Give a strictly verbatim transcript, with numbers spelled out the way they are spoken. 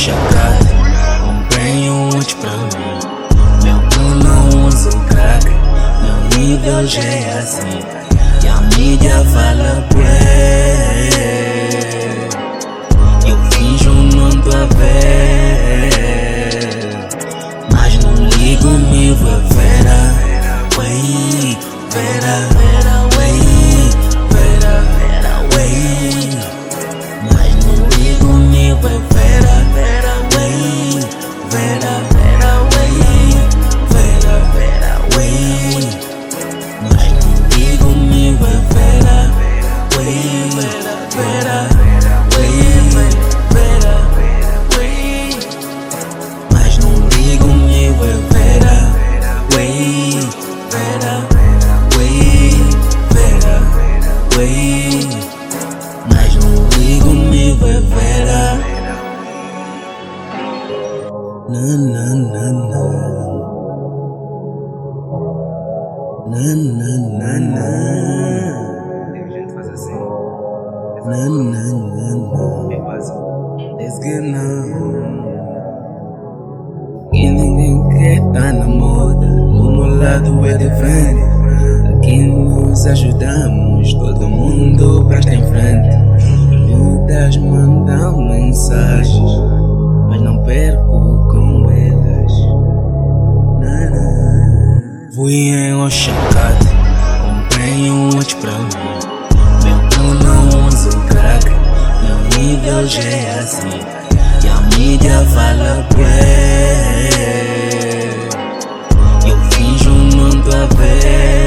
chacate, comprei um monte pra mim. Meu cu não usa o crack, meu nível já é assim. E a mídia fala bué, eu finjo não tô a ver, mas não ligo, me vou vera, wey, vera, wey, vera, wey, mas não ligo, me vou vera, wey, vera, wey, vera, wey, mas não ligo, me vou vera, wey, vera, wey, vera, wey, mas não ligo, me vou vera, wey, vera, wey, vera, wey, mas não ligo, me vou vera. Na na na na, na na na na, Tem um jeito de fazer assim. na na na na. Bem básico. Let's get now. E ninguém quer tá na moda, o meu lado é diferente. Aqui nos ajudamos, todo mundo basta em frente. Muitas mandam mensagens, mas não perco com elas. Nada. Fui em Oxacate, comprei um monte pra mim. Meu cu não usa o crack, meu nível já é assim. E a mídia fala bué, eu finjo não tô a ver,